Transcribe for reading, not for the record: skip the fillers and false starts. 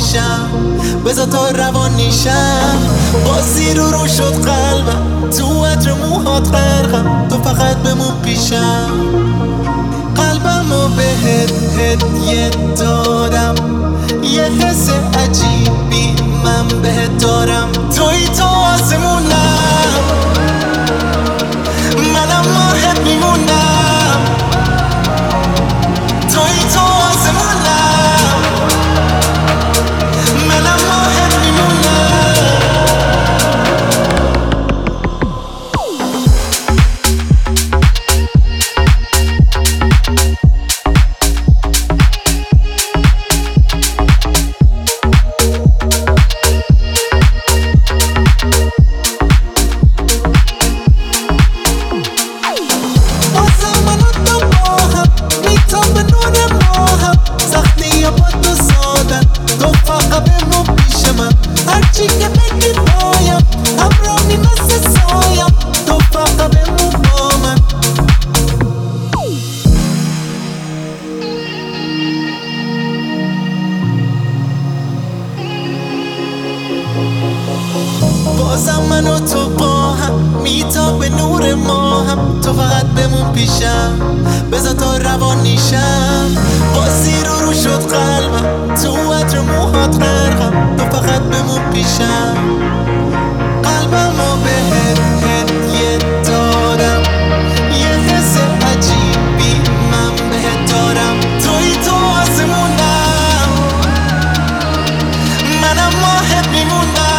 پیشم، بذار تا روانیشم. بازی رو شد قلبم، تو عطر موهات غرقم، تو فقط بمون پیشم. قلبمو بهت هدیه دادم، یه حس عجیبی من بهت دارم. توی تو آسمونم، منم ماهت میمونم. توی تو آسمونم، منم ماهت میمونم. هرچی که بگی پایم، همراهی مثل سایم، تو فقط بمون با من. بازم من و تو با هم، میتاب نور ماهم، تو فقط بمون پیشم، بذار تا روانیشم. بازی رو شد قلبم، تو عطر موهات غرقم، تو فقط بمون پیشم. قلبمو بهت هدیه دادم، یه حس عجیبی من بهت دارم. توی تو آسمونم، منم ماهت میمونم.